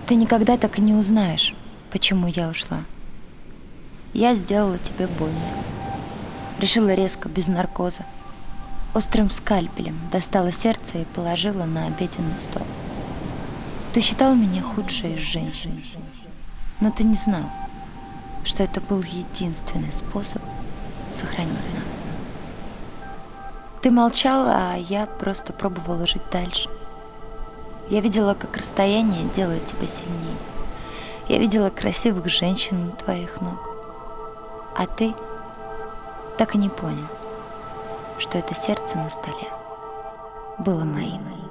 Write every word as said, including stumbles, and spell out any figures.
Ты никогда так и не узнаешь, почему я ушла. Я сделала тебе больно. Решила резко, без наркоза. Острым скальпелем достала сердце и положила на обеденный стол. Ты считал меня худшей из женщин, но ты не знал, что это был единственный способ сохранить нас. Ты молчала, а я просто пробовала жить дальше. Я видела, как расстояние делает тебя сильнее. Я видела красивых женщин у твоих ног. А ты так и не понял, что это сердце на столе было моим.